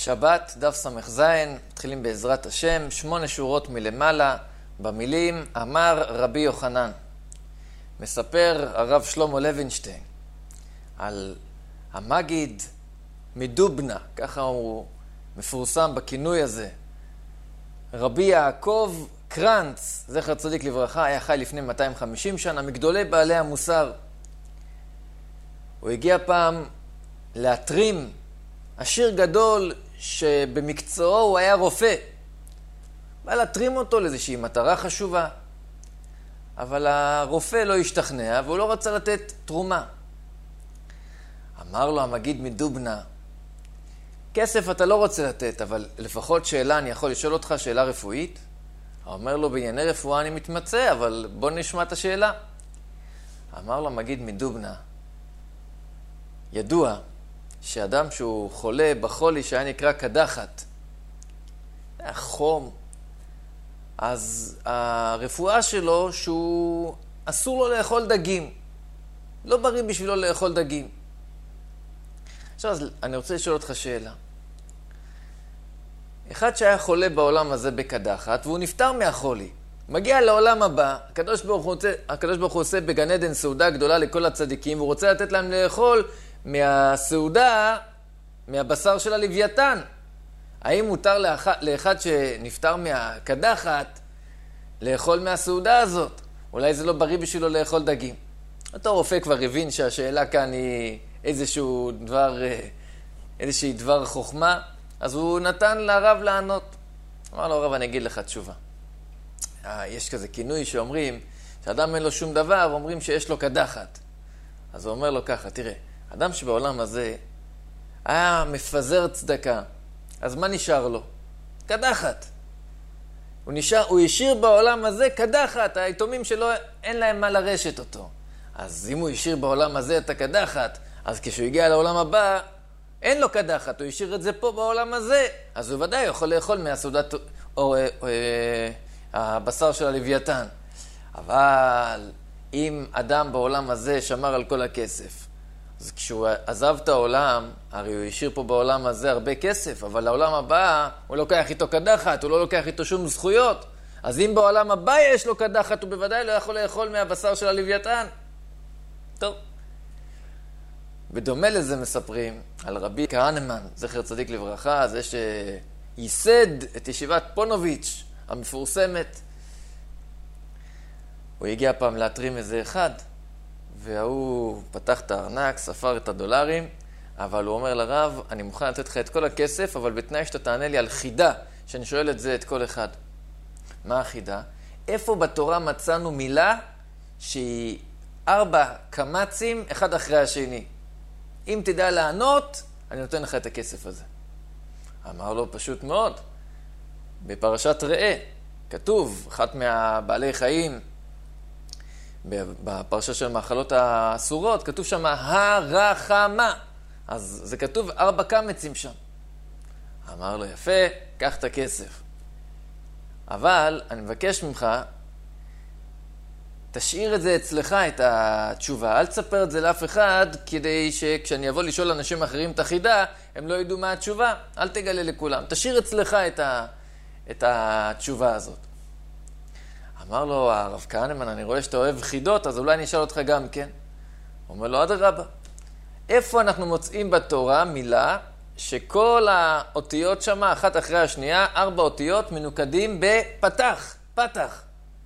שבת, דף ס"ז, מתחילים בעזרת השם, 8 שורות מלמעלה, במילים אמר רבי יוחנן. מספר הרב שלמה לוינשטיין על המגיד מדובנה, ככה הוא מפורסם בכינוי הזה. רבי יעקב קרנץ, זכר צדיק לברכה, היה חי לפני 250 שנה, מגדולי בעלי המוסר. הוא הגיע פעם להתרים עשיר גדול שבמקצועו הוא היה רופא. בא להתרים אותו לאיזושהי מטרה חשובה. אבל הרופא לא השתכנע והוא לא רצה לתת תרומה. אמר לו המגיד מדובנה, כסף אתה לא רוצה לתת, אבל לפחות שאלה אני יכול לשאול אותך, שאלה רפואית? הוא אומר לו, בענייני רפואה אני מתמצא, אבל בוא נשמע את השאלה. אמר לו המגיד מדובנה, ידוע שאדם שהוא חולה בחולי שהיה נקרא קדחת, היה חום, אז הרפואה שלו שהוא אסור לו לאכול דגים. לא בריא בשבילו לאכול דגים. עכשיו, אז אני רוצה לשאול אותך שאלה. אחד שהיה חולה בעולם הזה בקדחת, והוא נפטר מהחולי. מגיע לעולם הבא, הקדוש ברוך הוא עושה בגן עדן סעודה גדולה לכל הצדיקים, והוא רוצה לתת להם לאכול מהסעודה, מהבשר של הלוויתן. האם מותר לאחד שנפטר מהקדחת לאכול מהסעודה הזאת? אולי זה לא בריא בשבילו לאכול דגים. אותו רופא כבר הבין שהשאלה כאן היא איזושהי דבר חוכמה, אז הוא נתן לרב לענות. אמר לו, הרב, אני אגיד לך תשובה. יש כזה כינוי שאומרים, שאדם אין לו שום דבר, אומרים שיש לו קדחת. אז הוא אומר לו ככה, תראה, אדם שבעולם הזה היה מפזר צדקה, אז מה נשאר לו? קדחת. הוא השאיר בעולם הזה קדחת, היתומים שלו אין להם מה לרשת אותו. אז אם הוא השאיר בעולם הזה את הקדחת, אז כשהוא הגיע לעולם הבא, אין לו קדחת, הוא השאיר את זה פה בעולם הזה, אז הוא ודאי יכול לאכול מהסעודת או הבשר של הלוויתן. אבל אם אדם בעולם הזה שמר על כל הכסף, אז כשהוא עזב את העולם, הרי הוא השאיר פה בעולם הזה הרבה כסף, אבל לעולם הבא הוא לוקח איתו קדחת, הוא לא לוקח איתו שום זכויות. אז אם בעולם הבא יש לו קדחת, הוא בוודאי לא יכול לאכול מהבשר של הלוויתן. טוב. בדומה לזה מספרים על רבי כהנמן, זכר צדיק לברכה, זה שייסד את ישיבת פונוביץ' המפורסמת. הוא הגיע פעם להתרים איזה אחד, והוא פתח את הארנק, ספר את הדולרים, אבל הוא אומר לרב, אני מוכן לתת לך את כל הכסף, אבל בתנאי שאתה תענה לי על חידה, שאני שואל את זה את כל אחד. מה החידה? איפה בתורה מצאנו מילה שהיא 4 קמצים, אחד אחרי השני? אם תדע לענות, אני נותן לך את הכסף הזה. אמר לו, פשוט מאוד. בפרשת ראה, כתוב, אחת מהבעלי חיים, בפרשה של המאכלות האסורות, כתוב שם הרחמה. אז זה כתוב 4 קמצים שם. אמר לו, יפה, קח את הכסף. אבל אני מבקש ממך, תשאיר את זה אצלך, את התשובה. אל תספר את זה לאף אחד, כדי שכשאני אבוא לשאול אנשים אחרים את החידה, הם לא ידעו מה התשובה. אל תגלה לכולם. תשאיר אצלך את התשובה הזאת. אמר לו, הרב כהנמן, אני רואה שאתה אוהב חידות, אז אולי אני אשאל אותך גם כן. הוא אומר לו, אדרבה. איפה אנחנו מוצאים בתורה מילה שכל האותיות שם, אחת אחרי השנייה, 4 אותיות מנוקדים בפתח, פתח.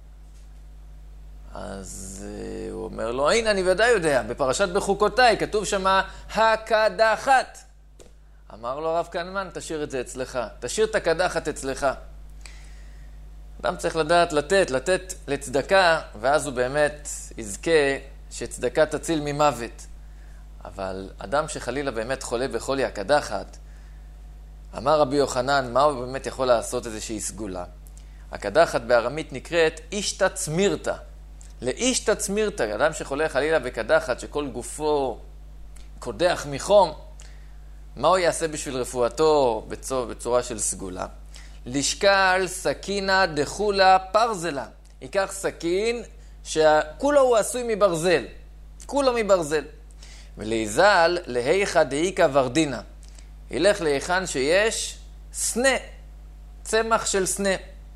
אז הוא אומר לו, הנה, אני ודאי יודע, בפרשת בחוקותיי, כתוב שם הקדחת. אמר לו הרב כהנמן, תשאיר את זה אצלך, תשאיר את הקדחת אצלך. אדם צריך לדעת לתת לצדקה, ואז הוא באמת יזכה שצדקה תציל ממוות. אבל אדם שחלילה באמת חולה בחולי הקדחת, אמר רבי יוחנן, מה הוא באמת יכול לעשות איזושהי סגולה? הקדחת בארמית נקראת אישתא צמירתא. לאישתא צמירתא, אדם שחולה חלילה בקדחת, שכל גופו קודח מחום, מה הוא יעשה בשביל רפואתו בצורה של סגולה? לשקל סכינה דחולה פרזלה. ייקח סכין שכולו הוא עשוי מברזל. כולו מברזל. ולהיזל להיכא דאיכא ורדינה. ילך להיכן שיש סנה, צמח של סנה.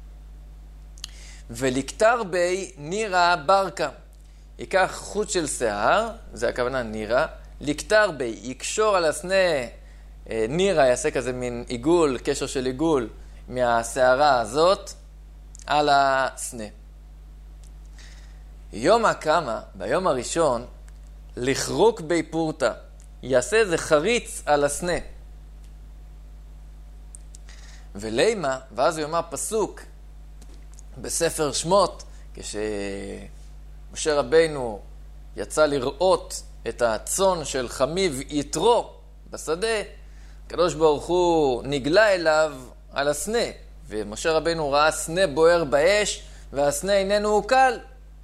ולקטר בי נירה ברקה. ייקח חוט של שיער, זה הכוונה נירה, לקטר בי, יקשור על הסנה נירה, יעשה כזה מין עיגול, קשר של עיגול מהשערה הזאת על הסנה. יום הקמה, ביום הראשון, לחרוק בי פורטה, יעשה איזה חריץ על הסנה. ולימה, ואז הוא יאמר פסוק בספר שמות, כשמשה רבינו יצא לראות את הצאן של חמיו יתרו בשדה, הקדוש ברוך הוא נגלה אליו על הסנה, ומשה רבינו ראה סנה בוער באש, והסנה איננו קל.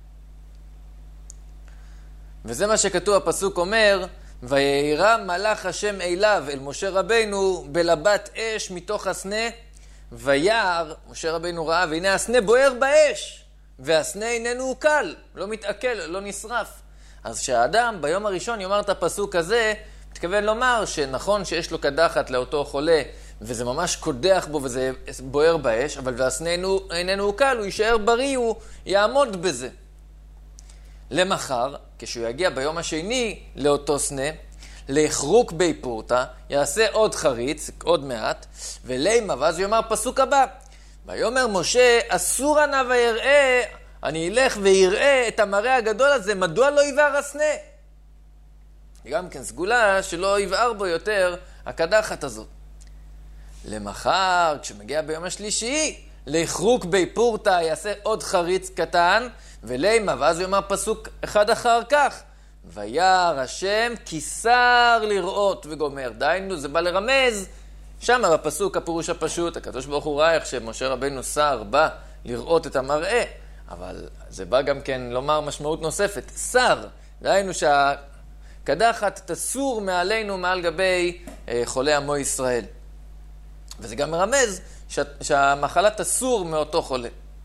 וזה מה שכתוב, הפסוק אומר, וירא מלאך השם אליו, אל משה רבינו, בלבת אש מתוך הסנה, וירא, משה רבינו ראה, והנה הסנה בוער באש, והסנה איננו קל, לא מתעכל, לא נשרף. אז שהאדם ביום הראשון יאמר את הפסוק הזה, מתכוון לומר שנכון שיש לו קדחת לאותו חולה, וזה ממש קודח בו וזה בוער באש, אבל והסנה איננו קל, הוא יישאר בריא, הוא יעמוד בזה. למחר, כשהוא יגיע ביום השני לאותו סנה, לחרוק בי פורטה, יעשה עוד חריץ, עוד מעט, ולימה, ואז הוא יאמר פסוק הבא, ויאמר משה, אסור נא ויראה, אני אלך ויראה את המראה הגדול הזה, מדוע לא יבער הסנה? גם כן סגולה שלא יבער בו יותר הקדחת הזאת. למחר, כשמגיע ביום השלישי, לחרוק בי פורטה, יעשה עוד חריץ קטן, ולימה, ואז הוא יאמר פסוק אחד אחר כך, וירא השם כיסר לראות וגומר. דהיינו, זה בא לרמז, שם בפסוק הפירוש הפשוט, הקדוש ברוך הוא ראה איך שמשה רבינו שר בא לראות את המראה, אבל זה בא גם כן לומר משמעות נוספת, שר, דהיינו שהקדחת תסור מעלינו מעל גבי חולי עמו ישראל. וזה גם מרמז שהמחלה תסור מאותו חולה.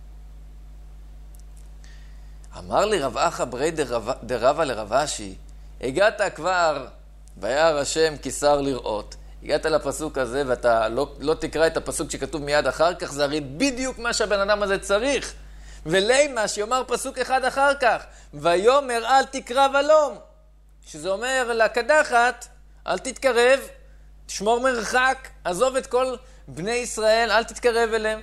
אמר לי רב אחא ברי דרבא לרב אשי, הגעת כבר, וירא השם כיסר לראות. הגעת לפסוק הזה ואתה לא תקרא את הפסוק שכתוב מיד אחר כך, זה הרי בדיוק מה שהבן אדם הזה צריך. ולימה שיאמר פסוק אחד אחר כך, ויאמר אל תקרא ולום. שזה אומר לקדחת, אל תתקרב, תשמור מרחק, עזוב את כל בני ישראל, אל תתקרב אליהם.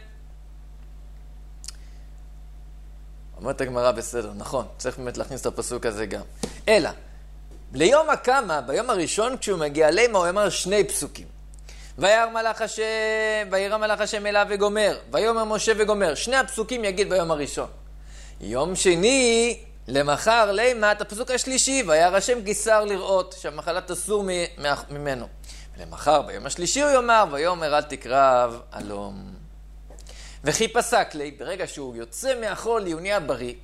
אומרת הגמרא בסדר, נכון, צריך באמת להכניס את הפסוק הזה גם. אלא, ליום הקמה, ביום הראשון כשהוא מגיע לימה, הוא אמר שני פסוקים. וירא מלאך השם אליו וגומר, ויאמר משה וגומר. שני הפסוקים יגיד ביום הראשון. יום שני, למחר לימה, את הפסוק השלישי, וירא השם כיסר לראות, שהמחלה תסור ממנו. ולמחר, ביום השלישי הוא יאמר, ויאמר אל תקרב אלום. וכי פסק לי, ברגע שהוא יוצא מהחול, הוא נהיה בריא,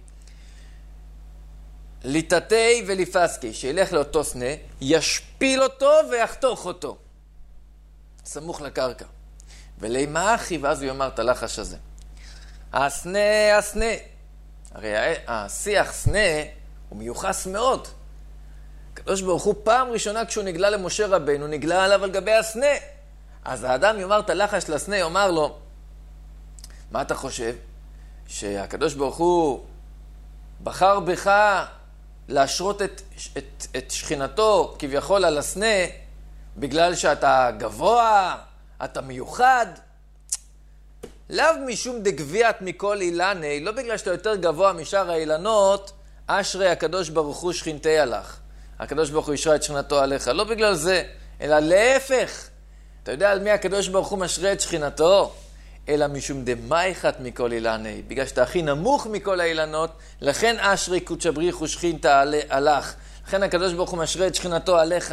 ליטתי וליפסקי, שילך לאותו סנה, ישפיל אותו ויחתוך אותו, סמוך לקרקע. ולימה אחי, ואז הוא יאמר את הלחש הזה. הסנה, הרי השיח סנה הוא מיוחס מאוד. הקדוש ברוך הוא פעם ראשונה כשהוא נגלה למשה רבינו, נגלה עליו על גבי הסנה. אז האדם יאמר את הלחש לסנה, יאמר לו, מה אתה חושב? שהקדוש ברוך הוא בחר בך להשרות את שכינתו כביכול על הסנה, בגלל שאתה גבוה, אתה מיוחד? לאו משום דגביית מכל אילני, לא בגלל שאתה יותר גבוה משאר האילנות, אשרי הקדוש ברוך הוא שכינתי עליך. הקדוש ברוך הוא ישרה את שכינתו עליך, לא בגלל זה, אלא להפך. אתה יודע על מי הקדוש ברוך הוא משרה את שכינתו? אלא משום דמייחת מכל אילני, בגלל שאתה הכי נמוך מכל האילנות, לכן אשרי קודש בריך ושכינתה עליך. לכן הקדוש ברוך הוא משרה את שכינתו עליך.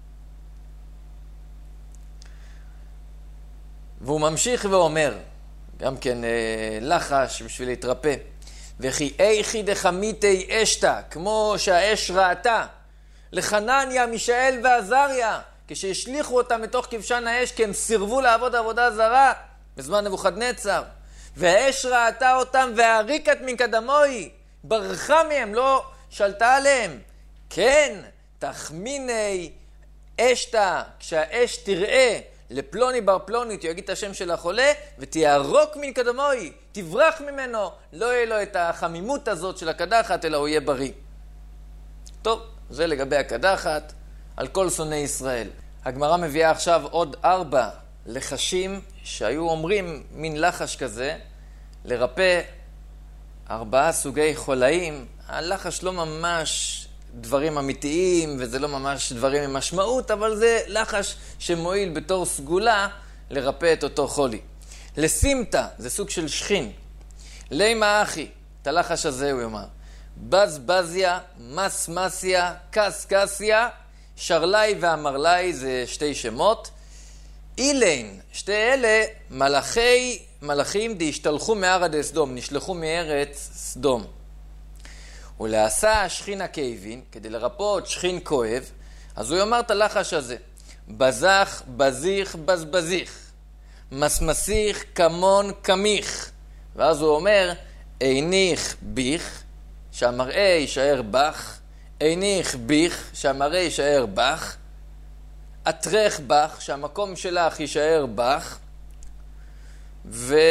והוא ממשיך ואומר, גם כן לחש בשביל להתרפא, וכי איכי דחמיתי אשתה, כמו שהאש ראתה, לחנניה, מישאל ועזריה, כשהשליחו אותם מתוך כבשן האש, כי הם סירבו לעבוד עבודה זרה, בזמן נבוכדנצר, והאש ראתה אותם והריקת מקדמוי, ברחה מהם, לא שלטה עליהם. כן, תחמיני אשתה, כשהאש תראה לפלוני בר פלונית, הוא יגיד את השם של החולה, ותיארוק מן קדמוי, תברח ממנו, לא יהיה לו את החמימות הזאת של הקדחת, אלא הוא יהיה בריא. טוב, זה לגבי הקדחת, על כל שונאי ישראל. הגמרא מביאה עכשיו עוד 4 לחשים, שהיו אומרים מין לחש כזה, לרפא 4 סוגי חולאים. הלחש לא ממש דברים אמיתיים, וזה לא ממש דברים עם משמעות, אבל זה לחש שמועיל בתור סגולה לרפא את אותו חולי. לסימטה, זה סוג של שכין. לימה אחי, את הלחש הזה הוא יאמר. בז בזיה, מס מסיה, קס קסיה, שרלי ואמרלי, זה 2 שמות. אילין, 2 אלה, מלאכים דהשתלחו מארץ סדום, נשלחו מארץ סדום. ולעשה שכין הכאבין, כדי לרפות שכין כואב, אז הוא יאמר את הלחש הזה. בזך, בזיך, בזבזיך. מסמסיך, כמון, כמיך. ואז הוא אומר, איניך ביך, שהמראה יישאר בך. איניך ביך, שהמראה יישאר בך. אתרך בך, שהמקום שלך יישאר בך. ולא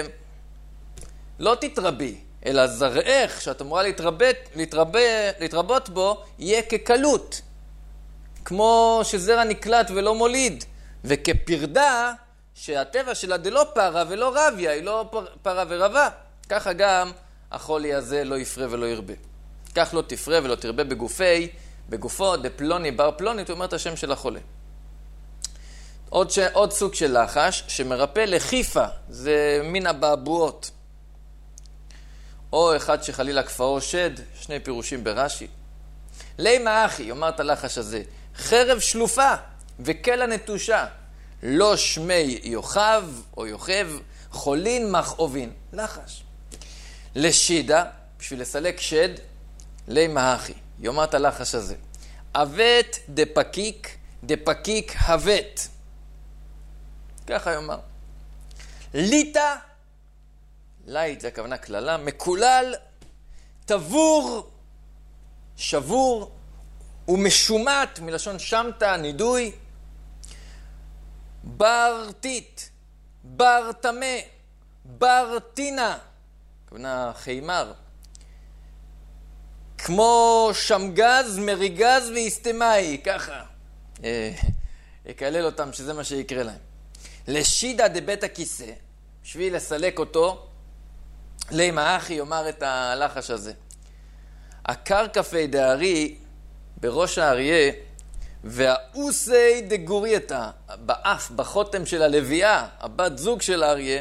תתרבי. אלא זרעך, שאת אמורה להתרבות בו, יהיה כקלות. כמו שזרע נקלט ולא מוליד. וכפרדה, שהטבע שלה דלא פרה ולא רביה, היא לא פרה ורבה. ככה גם החולי הזה לא יפרה ולא ירבה. כך לא תפרה ולא תרבה בגופו, דפלוני בר פלונית, הוא אומר את השם של החולה. עוד סוג של לחש, שמרפא לחיפה, זה מין הבעבועות. או אחד שחלילה כפאו שד, 2 פירושים ברש"י. לימה אחי, אומר את הלחש הזה, חרב שלופה וקלע נטושה, לא שמי יוכב או יוכב, חולין מכאובין. לחש. לשידה, בשביל לסלק שד, לימה אחי, יאמר את הלחש הזה. אבט דפקיק הבט. ככה יאמר. ליטה, לית זה הכוונה כללה, מקולל, תבור, שבור, ומשומט, מלשון שמתה, נידוי, ברתית, ברתמה, ברתינה, הכוונה חיימר, כמו שמגז, מריגז והסתמאי, ככה. יקלל אותם שזה מה שיקרה להם. לשידה דבית הכיסא, בשביל לסלק אותו, לימה אחי יאמר את הלחש הזה. הקרקפי דארי בראש האריה, והאוסי דגורייתה, באף, בחותם של הלוויה, הבת זוג של האריה,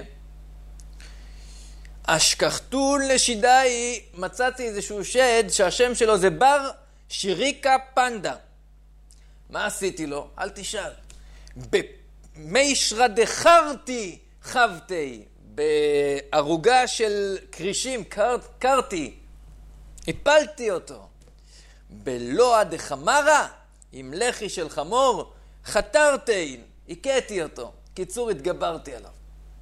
אשכחתון לשידאי, מצאתי איזשהו שד שהשם שלו זה בר שיריקה פנדה. מה עשיתי לו? אל תשאל. במישרא דחרתי חבתי, בערוגה של קרישים, קרתי, הפלתי אותו. בלוע דחמרה, עם לחי של חמור, חתרתי, הכיתי אותו. קיצור, התגברתי עליו.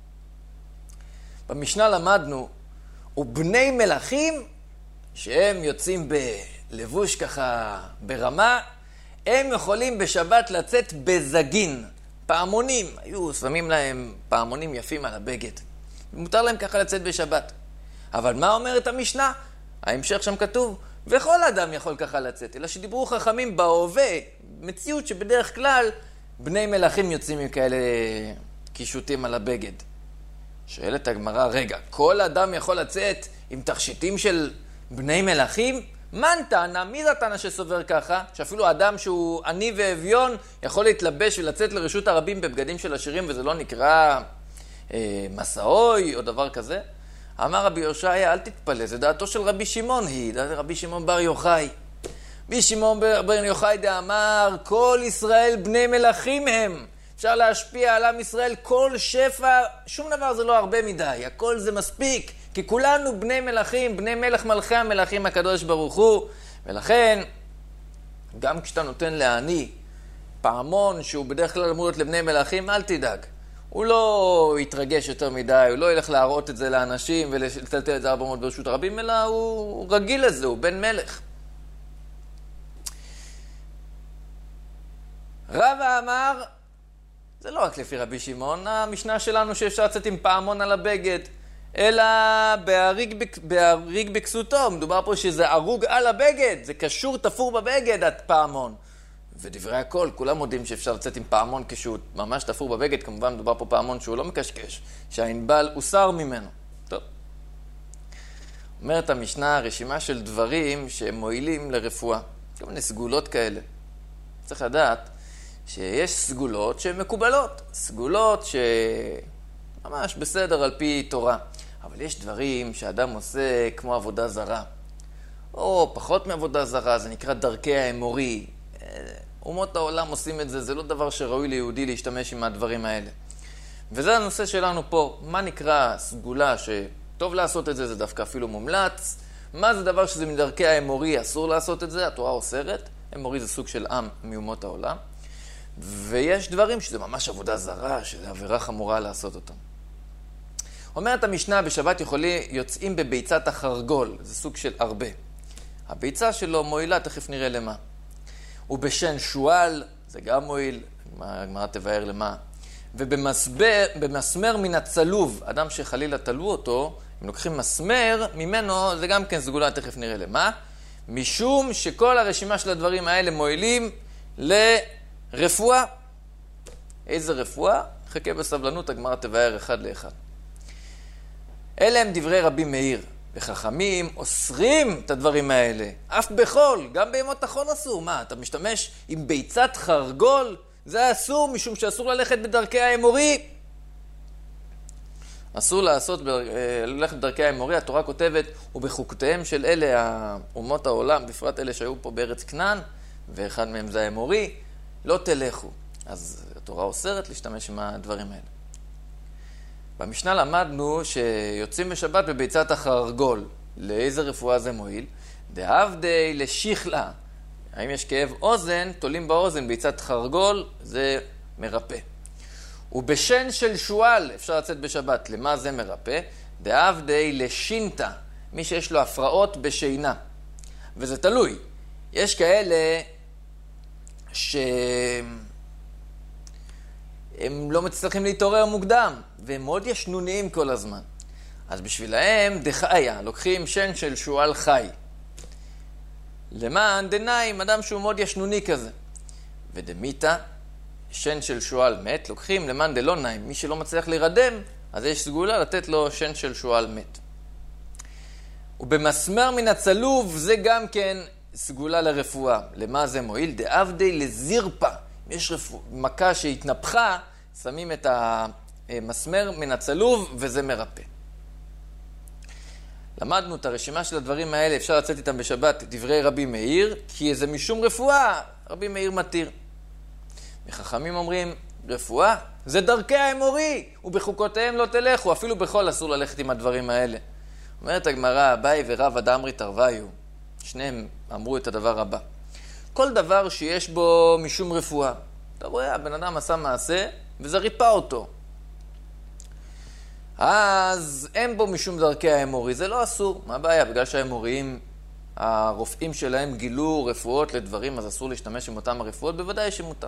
במשנה למדנו, ובני מלכים, שהם יוצאים בלבוש ככה ברמה, הם יכולים בשבת לצאת בזגין, פעמונים. היו שמים להם פעמונים יפים על הבגד. מותר להם ככה לצאת בשבת. אבל מה אומרת המשנה? ההמשך שם כתוב, וכל אדם יכול ככה לצאת, אלא שדיברו חכמים בהווה, מציאות שבדרך כלל בני מלכים יוצאים עם כאלה קישוטים על הבגד. שואלת הגמרא, רגע, כל אדם יכול לצאת עם תכשיטים של בני מלכים? מן טענה, מי זה טענה שסובר ככה? שאפילו אדם שהוא עני ואביון יכול להתלבש ולצאת לרשות הרבים בבגדים של עשירים, וזה לא נקרא מסעוי או דבר כזה? אמר רבי יושעיה, אל תתפלא, זה דעתו של רבי שמעון היא, דעת רבי שמעון בר יוחאי. רבי שמעון בר יוחאי דאמר, כל ישראל בני מלכים הם. אפשר להשפיע על עם ישראל כל שפע, שום דבר זה לא הרבה מדי, הכל זה מספיק, כי כולנו בני מלכים, בני מלך מלכי המלכים הקדוש ברוך הוא, ולכן גם כשאתה נותן לעני פעמון שהוא בדרך כלל אמור להיות לבני מלכים, אל תדאג. הוא לא יתרגש יותר מדי, הוא לא ילך להראות את זה לאנשים ולטלטל את זה 400 ברשות הרבים, אלא הוא רגיל לזה, הוא בן מלך. רבא אמר, זה לא רק לפי רבי שמעון, המשנה שלנו שאפשר לצאת עם פעמון על הבגד, אלא בהריג בכסותו, מדובר פה שזה הרוג על הבגד, זה קשור תפור בבגד, הפעמון. ודברי הכל, כולם מודים שאפשר לצאת עם פעמון כשהוא ממש תפור בבגד, כמובן מדובר פה פעמון שהוא לא מקשקש, שהענבל הוסר ממנו. טוב. אומרת המשנה, רשימה של דברים שהם מועילים לרפואה. כל מיני סגולות כאלה. צריך לדעת שיש סגולות שהן מקובלות, סגולות שממש בסדר על פי תורה. אבל יש דברים שאדם עושה כמו עבודה זרה, או פחות מעבודה זרה, זה נקרא דרכי האמורי. אומות העולם עושים את זה, זה לא דבר שראוי ליהודי להשתמש עם הדברים האלה. וזה הנושא שלנו פה, מה נקרא סגולה שטוב לעשות את זה, זה דווקא אפילו מומלץ. מה זה דבר שזה מדרכי האמורי, אסור לעשות את זה, התורה אוסרת. אמורי זה סוג של עם מאומות העולם. ויש דברים שזה ממש עבודה זרה, שזה עבירה חמורה לעשות אותם. אומרת המשנה, בשבת יוצאים בביצת החרגול, זה סוג של הרבה. הביצה שלו מועילה, תכף נראה למה. ובשן שואל, זה גם מועיל, הגמרא תבאר למה. ובמסמר מן הצלוב, אדם שחלילה תלו אותו, אם לוקחים מסמר ממנו, זה גם כן סגולה, תכף נראה למה. משום שכל הרשימה של הדברים האלה מועילים לרפואה. איזה רפואה? חכה בסבלנות, הגמרא תבאר אחד לאחד. אלה הם דברי רבי מאיר, וחכמים אוסרים את הדברים האלה. אף בחול, גם בימות החול אסור. מה, אתה משתמש עם ביצת חרגול? זה אסור, משום שאסור ללכת בדרכי האמורי. אסור ללכת בדרכי האמורי, התורה כותבת, ובחוקותיהם של אלה האומות העולם, בפרט אלה שהיו פה בארץ כנען, ואחד מהם זה האמורי, לא תלכו. אז התורה אוסרת להשתמש עם הדברים האלה. במשנה למדנו שיוצאים בשבת בביצת החרגול. לאיזה רפואה זה מועיל? דאבדי לשכלה. האם יש כאב אוזן, תולים באוזן ביצת חרגול, זה מרפא. ובשן של שואל אפשר לצאת בשבת. למה זה מרפא? דאבדי לשינתה. מי שיש לו הפרעות בשינה. וזה תלוי. יש כאלה הם לא מצליחים להתעורר מוקדם, והם מאוד ישנוניים כל הזמן. אז בשבילהם דחיה, לוקחים שן של שואל חי. למען דניים, אדם שהוא מאוד ישנוני כזה. ודמיתה, שן של שואל מת, לוקחים למען דלא ניים. מי שלא מצליח להירדם, אז יש סגולה לתת לו שן של שואל מת. ובמסמר מן הצלוב, זה גם כן סגולה לרפואה. למה זה מועיל? דאבדי לזירפה. יש מכה שהתנפחה, שמים את המסמר מן הצלוב, וזה מרפא. למדנו את הרשימה של הדברים האלה, אפשר לצאת איתם בשבת, דברי רבי מאיר, כי זה משום רפואה, רבי מאיר מתיר. וחכמים אומרים, רפואה זה דרכי האמורי, ובחוקותיהם לא תלכו, אפילו בכל אסור ללכת עם הדברים האלה. אומרת הגמרא, אביי ורב אדמרי תרוויו, שניהם אמרו את הדבר הבא. כל דבר שיש בו משום רפואה. אתה רואה, הבן אדם עשה מעשה, וזה ריפא אותו. אז אין בו משום דרכי האמורי, זה לא אסור. מה הבעיה? בגלל שהאמוריים, הרופאים שלהם גילו רפואות לדברים, אז אסור להשתמש עם אותם הרפואות, בוודאי שמותר.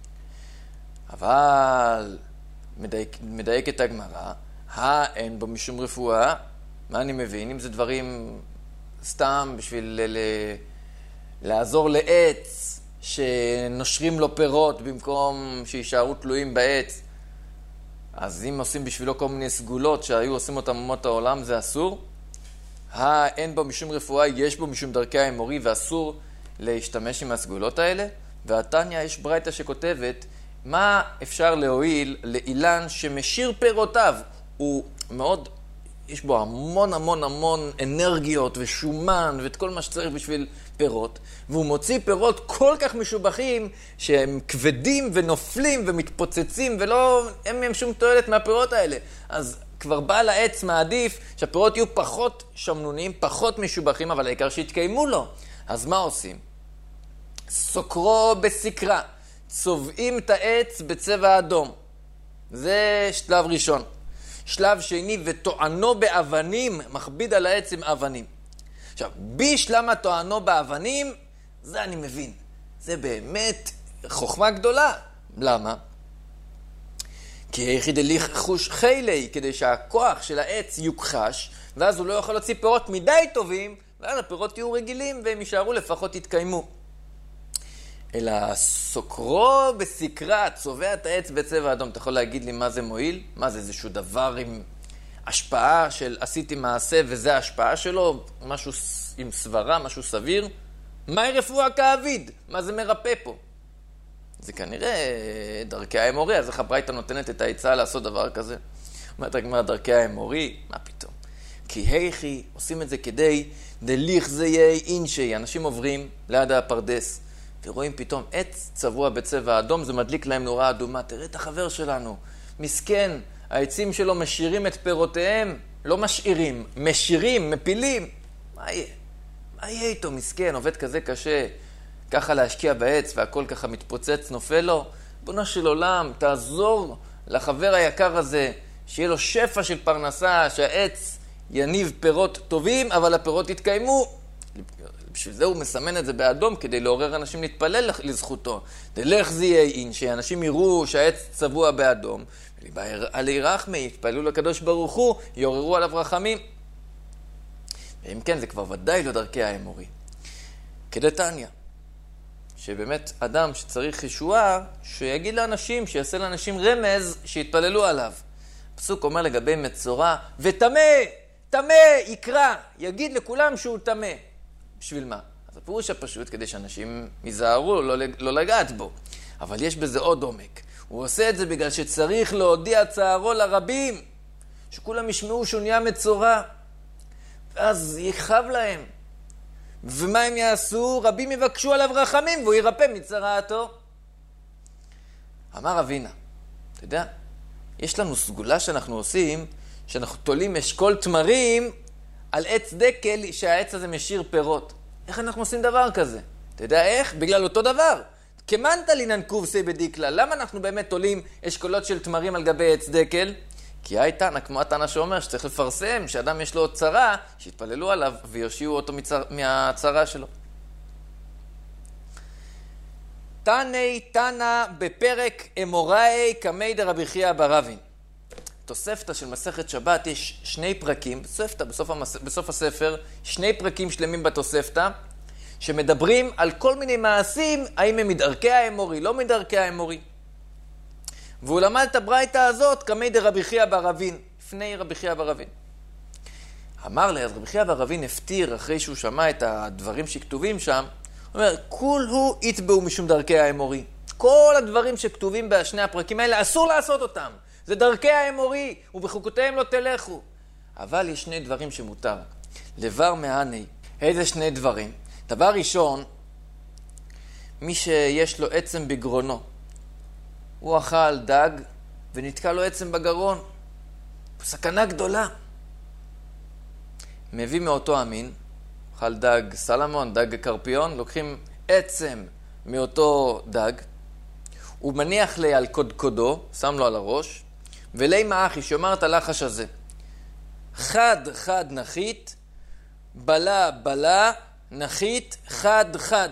אבל מדייק את הגמרא, אין בו משום רפואה, מה אני מבין? אם זה דברים סתם בשביל לעזור לעץ שנושרים לו פירות במקום שישארו תלויים בעץ, אז אם עושים בשבילו כל מיני סגולות שהיו עושים אותם אומות העולם, זה אסור. אין בו משום רפואה, יש בו משום דרכי האמורי, ואסור להשתמש עם הסגולות האלה. והתניא יש ברייתא שכותבת, מה אפשר להועיל לאילן שמשיר פירותיו? הוא מאוד, יש בו המון המון המון אנרגיות ושומן ואת כל מה שצריך בשביל פירות, והוא מוציא פירות כל כך משובחים שהם כבדים ונופלים ומתפוצצים ולא, אין מהם שום תועלת מהפירות האלה. אז כבר בעל העץ מעדיף שהפירות יהיו פחות שמנוניים, פחות משובחים, אבל העיקר שיתקיימו לו. אז מה עושים? סוקרו בסקרה, צובעים את העץ בצבע אדום. זה שלב ראשון. שלב שני, וטוענו באבנים, מכביד על העץ עם אבנים. עכשיו, בשלמה טוענו באבנים, זה אני מבין. זה באמת חוכמה גדולה. למה? כי היכי דליך חוש חילי, כדי שהכוח של העץ יוכחש, ואז הוא לא יכול להוציא פירות מדי טובים, ואז הפירות יהיו רגילים והם יישארו לפחות יתקיימו. אלא סוקרו בסקרה, צובע את העץ בצבע אדום. אתה יכול להגיד לי מה זה מועיל? מה זה, איזשהו דבר עם השפעה של עשיתי מעשה וזה ההשפעה שלו? משהו עם סברה, משהו סביר? מהי רפואה כאביד? מה זה מרפא פה? זה כנראה דרכי האמורי, אז איך הברייתא נותנת את העצה לעשות דבר כזה? אומרת הגמרא דרכי האמורי? מה פתאום? כי היכי עושים את זה כדי דליך זה יהיה אינשי. אנשים עוברים ליד הפרדס ורואים פתאום עץ צבוע בצבע אדום, זה מדליק להם נורה אדומה. תראה את החבר שלנו, מסכן, העצים שלו משירים את פירותיהם, לא משאירים, משירים, מפילים. מה יהיה? מה יהיה איתו, מסכן, עובד כזה קשה, ככה להשקיע בעץ והכל ככה מתפוצץ, נופל לו. בונה של עולם, תעזור לחבר היקר הזה, שיהיה לו שפע של פרנסה, שהעץ יניב פירות טובים, אבל הפירות יתקיימו. בשביל זה הוא מסמן את זה באדום, כדי לעורר אנשים להתפלל לזכותו. דלך זיהי אין, שאנשים יראו שהעץ צבוע באדום, עלי רחמי, יתפללו לקדוש ברוך הוא, יעוררו עליו רחמים. ואם כן, זה כבר ודאי לא דרכי האמורי. כדתניא, שבאמת אדם שצריך ישועה, שיגיד לאנשים, שיעשה לאנשים רמז, שיתפללו עליו. הפסוק אומר לגבי מצורע, וטמא, טמא, יקרא, יגיד לכולם שהוא טמא. בשביל מה? אז הפירוש הפשוט כדי שאנשים ייזהרו, לא לגעת בו. אבל יש בזה עוד עומק. הוא עושה את זה בגלל שצריך להודיע צערו לרבים, שכולם ישמעו שהוא נהיה מצורע, ואז יכאב להם. ומה הם יעשו? רבים יבקשו עליו רחמים והוא ירפא מצרעתו. אמר אבינה, אתה יודע, יש לנו סגולה שאנחנו עושים, שאנחנו תולים אשכול תמרים על עץ דקל שהעץ הזה משאיר פירות. איך אנחנו עושים דבר כזה? אתה יודע איך? בגלל אותו דבר. כמנת לינן קובסי בדיקלה. למה אנחנו באמת תולים אשכולות של תמרים על גבי עץ דקל? כי הייתנה, כמו התנא שאומר שצריך לפרסם, שאדם יש לו צרה, שיתפללו עליו ויושיעו אותו מהצרה שלו. תני תנא בפרק אמוראי קמי דרבי חייא בר אבין. תוספתא של מסכת שבת יש שני פרקים, בסוף הספר, שני פרקים שלמים בתוספתא, שמדברים על כל מיני מעשים, האם הם מדרכי האמורי, לא מדרכי האמורי. והוא למד את הברייתא הזאת קמי דרבי חייא בר אבין, לפני רבי חייא בר אבין. אמר לי, אז רבי חייא בר אבין הפטיר אחרי שהוא שמע את הדברים שכתובים שם, הוא אומר, כולהו יתבעו משום דרכי האמורי. כל הדברים שכתובים בשני הפרקים האלה, אסור לעשות אותם. זה דרכי האמורי, ובחוקותיהם לא תלכו. אבל יש שני דברים שמותר. לבר מעני. איזה שני דברים? דבר ראשון, מי שיש לו עצם בגרונו, הוא אכל דג ונתקע לו עצם בגרון. סכנה גדולה. מביא מאותו המין, אכל דג סלמון, דג קרפיון, לוקחים עצם מאותו דג, הוא מניח לי על קודקודו, שם לו על הראש, ולימה אחי, שאומר את הלחש הזה, חד חד נחית, בלה בלה, נחית חד חד.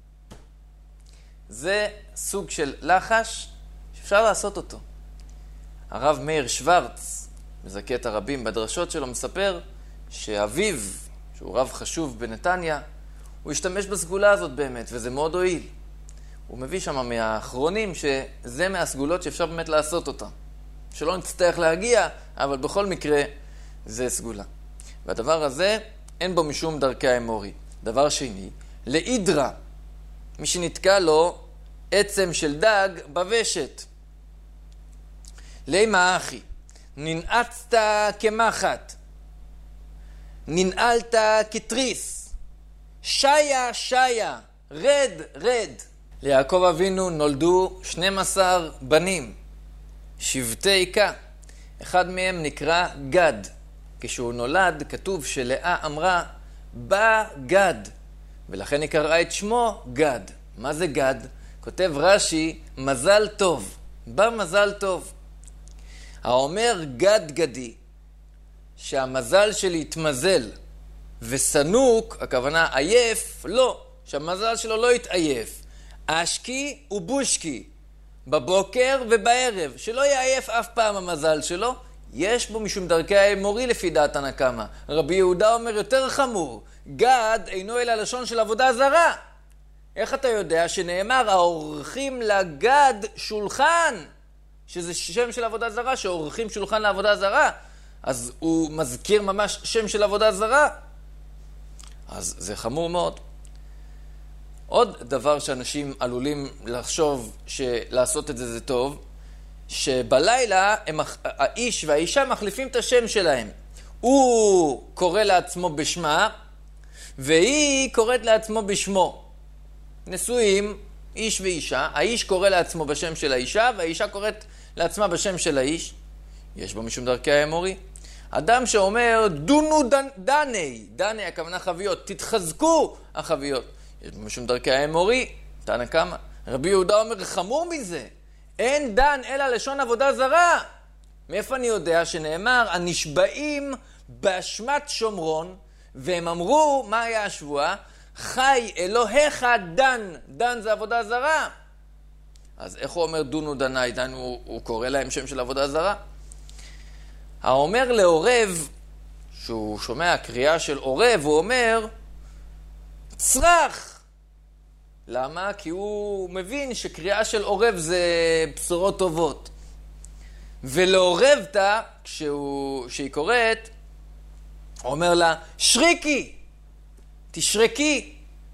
זה סוג של לחש שאפשר לעשות אותו. הרב מאיר שוורץ, מזכה את הרבים בדרשות שלו, מספר שאביו, שהוא רב חשוב בנתניה, הוא השתמש בסגולה הזאת באמת, וזה מאוד הועיל. הוא מביא שם מהאחרונים שזה מהסגולות שאפשר באמת לעשות אותה. שלא נצטרך להגיע, אבל בכל מקרה זה סגולה. והדבר הזה אין בו משום דרכי האמורי. דבר שני, לאידרה, מי שנתקע לו עצם של דג בוושת. לימה אחי, ננעצת כמחט, ננעלת כתריס, שיה שיה, רד רד. ליעקב אבינו נולדו 12 בנים, שבטי איכה. אחד מהם נקרא גד. כשהוא נולד כתוב שלאה אמרה, בא גד, ולכן היא קראה את שמו גד. מה זה גד? כותב רש"י, מזל טוב. בא מזל טוב. האומר גד גדי, שהמזל שלי יתמזל, וסנוק, הכוונה עייף, לא, שהמזל שלו לא יתעייף. אשקי ובושקי, בבוקר ובערב, שלא יעייף אף פעם המזל שלו, יש בו משום דרכי האמורי לפי דעת תנא קמא. רבי יהודה אומר יותר חמור, גד אינו אלא לשון של עבודה זרה. איך אתה יודע שנאמר, העורכים לגד שולחן, שזה שם של עבודה זרה, שעורכים שולחן לעבודה זרה, אז הוא מזכיר ממש שם של עבודה זרה. אז זה חמור מאוד. עוד דבר שאנשים עלולים לחשוב שלעשות את זה זה טוב, שבלילה האיש והאישה מחליפים את השם שלהם. הוא קורא לעצמו בשמה, והיא קוראת לעצמו בשמו. נשואים, איש ואישה, האיש קורא לעצמו בשם של האישה, והאישה קוראת לעצמה בשם של האיש. יש בו משום דרכי האמורי. אדם שאומר, דונו דני, דני הכוונה חביות, תתחזקו החביות. יש בו משום דרכי האמורי, תנא קמא. רבי יהודה אומר, חמור מזה, אין דן אלא לשון עבודה זרה. מאיפה אני יודע שנאמר, הנשבעים באשמת שומרון, והם אמרו, מה היה השבועה? חי אלוהיך דן, דן זה עבודה זרה. אז איך הוא אומר דונו דני? דן הוא קורא להם שם של עבודה זרה. האומר לעורב, שהוא שומע קריאה של עורב, הוא אומר, צרח. למה? כי הוא מבין שקריאה של עורב זה בשורות טובות. ולעורבת, כשהיא קוראת, הוא אומר לה, שריקי, תשרקי,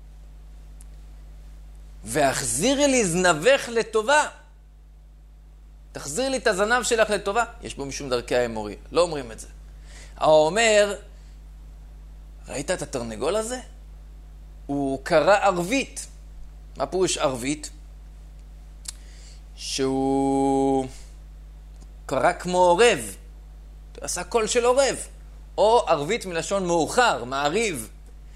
והחזירי לי זנבך לטובה. תחזיר לי את הזנב שלך לטובה. יש בו משום דרכי האמורי. לא אומרים את זה. האומר, ראית את התרנגול הזה? הוא קרא ערבית. מה פירוש ערבית? שהוא קרא כמו עורב. הוא עשה קול של עורב. או ערבית מלשון מאוחר, מעריב.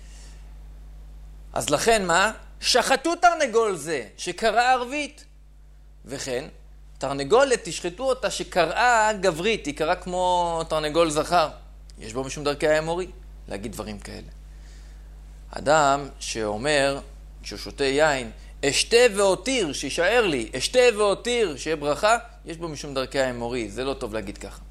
אז לכן מה? שחטו תרנגול זה, שקרא ערבית. וכן, תרנגולת תשחטו אותה שקראה גברית, היא קראה כמו תרנגול זכר. יש בו משום דרכי האמורי להגיד דברים כאלה. אדם שאומר, כשהוא שותה יין, אשתה ואותיר, שישאר לי, אשתה ואותיר, שיהיה ברכה, יש בו משום דרכי האמורי. זה לא טוב להגיד ככה.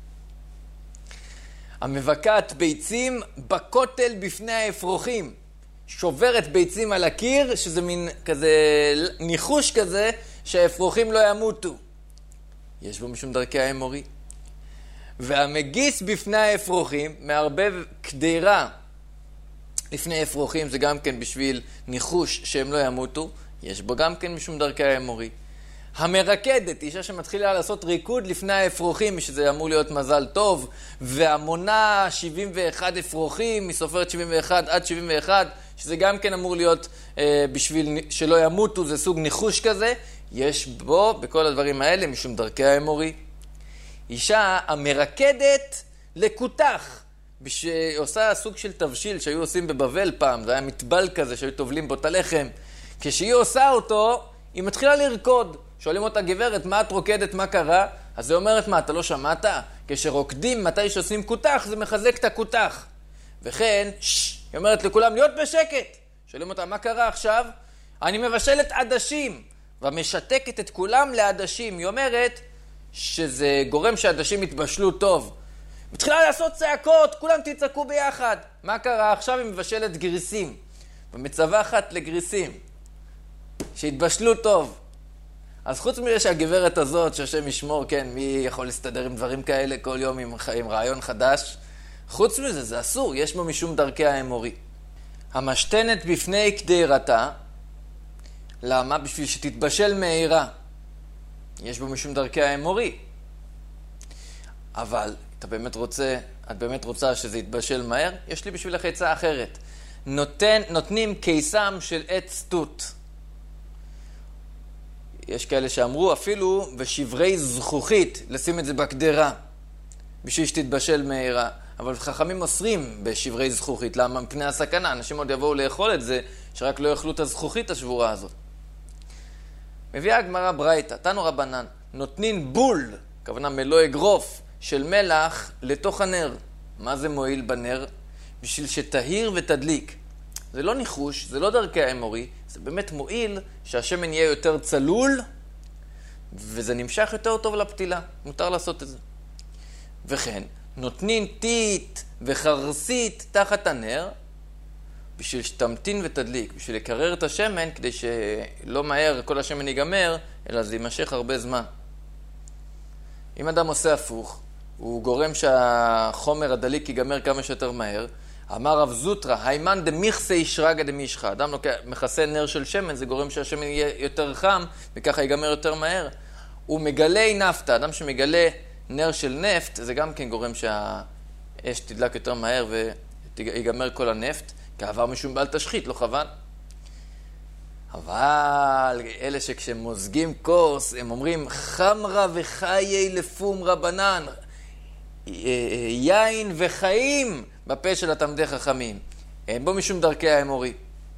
המבקעת ביצים בכותל בפני האפרוחים. שוברת ביצים על הקיר, שזה מין כזה ניחוש כזה, שהאפרוחים לא ימותו. יש בו משום דרכי האמורי. והמגיס בפני האפרוחים, מערבב קדירה לפני אפרוחים, זה גם כן בשביל ניחוש שהם לא ימותו. יש בו גם כן משום דרכי האמורי. המרקדת, אישה שמתחילה לעשות ריקוד לפני האפרוחים, שזה אמור להיות מזל טוב, והמונה 71 אפרוחים, מסופרת 71 עד 71, שזה גם כן אמור להיות בשביל שלא ימותו, זה סוג ניחוש כזה. יש בו, בכל הדברים האלה, משום דרכי האמורי. אישה המרקדת לקותח, שעושה סוג של תבשיל שהיו עושים בבבל פעם, זה היה מטבל כזה שהיו טובלים בו את הלחם. כשהיא עושה אותו, היא מתחילה לרקוד. שואלים אותה, גברת, מה את רוקדת, מה קרה? אז היא אומרת, מה, אתה לא שמעת? כשרוקדים, מתי שעושים כותח, זה מחזק את הכותח. וכן, היא אומרת לכולם, להיות בשקט. שואלים אותה, מה קרה עכשיו? אני מבשלת עדשים, ומשתקת את כולם לעדשים. היא אומרת שזה גורם שעדשים יתבשלו טוב. מתחילה לעשות צעקות, כולם תצעקו ביחד. מה קרה? עכשיו היא מבשלת גריסים, ומצווחת לגריסים, שהתבשלו טוב. אז חוץ מזה שהגברת הזאת, שהשם ישמור, כן, מי יכול להסתדר עם דברים כאלה כל יום עם רעיון חדש? חוץ מזה, זה אסור, יש בו משום דרכי האמורי. המשתנת בפני קדירתה, למה? בשביל שתתבשל מהירה. יש בו משום דרכי האמורי. אבל את באמת רוצה שזה יתבשל מהר? יש לי בשבילך עצה אחרת. נותנים קיסם של עץ תות. יש כאלה שאמרו אפילו בשברי זכוכית, לשים את זה בקדרה, בשביל שתתבשל מהירה. אבל חכמים אוסרים בשברי זכוכית. למה? מפני הסכנה. אנשים עוד יבואו לאכול את זה, שרק לא יאכלו את הזכוכית השבורה הזאת. מביאה הגמרא ברייתא, תנו רבנן, נותנים בול, הכוונה מלוא אגרוף, של מלח לתוך הנר. מה זה מועיל בנר? בשביל שתהיר ותדליק. זה לא ניחוש, זה לא דרכי האמורי, זה באמת מועיל שהשמן יהיה יותר צלול, וזה נמשך יותר טוב לפתילה, מותר לעשות את זה. וכן, נותנים טיט וחרסית תחת הנר, בשביל שתמתין ותדליק, בשביל לקרר את השמן, כדי שלא מהר כל השמן ייגמר, אלא זה יימשך הרבה זמן. אם אדם עושה הפוך, הוא גורם שהחומר הדליק ייגמר כמה שיותר מהר, אמר רב זוטרא, היימן דמיכסי שרגא דמישחא. אדם מכסה נר של שמן, זה גורם שהשמן יהיה יותר חם, וככה ייגמר יותר מהר. הוא מגלה נפטה, אדם שמגלה נר של נפט, זה גם כן גורם שהאש תדלק יותר מהר ויגמר כל הנפט, כעבר משום בעל תשחית, לא חבל. אבל אלה שכשמוזגים כוס, הם אומרים, חמרה וחיי לפום רבנן, יין וחיים בפה של התלמידי חכמים. אין בו משום דרכי האמורי.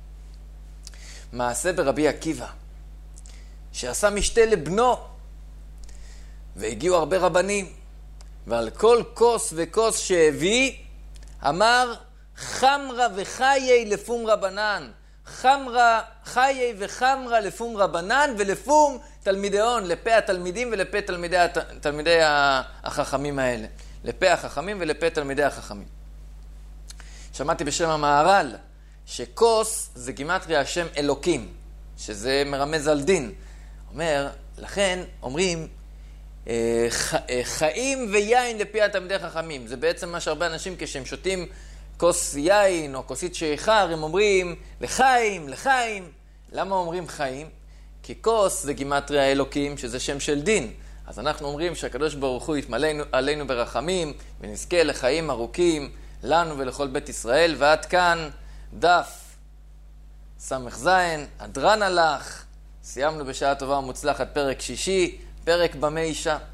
מעשה ברבי עקיבא, שעשה משתה לבנו, והגיעו הרבה רבנים, ועל כל כוס וכוס שהביא, אמר, חמרה וחיי לפום רבנן. חמרה, חיי וחמרה לפום רבנן, ולפום תלמידיון, לפה התלמידים ולפה תלמידי החכמים האלה. לפה החכמים ולפה תלמידי החכמים. שמעתי בשם המהר"ל, שכוס זה גימטריה השם אלוקים, שזה מרמז על דין. אומר, לכן אומרים, חיים ויין לפי התלמידי חכמים. זה בעצם מה שהרבה אנשים כשהם שותים כוס יין או כוסית שיכר, הם אומרים לחיים, לחיים. למה אומרים חיים? כי כוס זה גימטריה אלוקים, שזה שם של דין. אז אנחנו אומרים שהקדוש ברוך הוא יתמלא עלינו ברחמים, ונזכה לחיים ארוכים לנו ולכל בית ישראל. ועד כאן דף סמך זין, אדרן הלך. סיימנו בשעה טובה ומוצלחת פרק שישי, פרק במה אישה.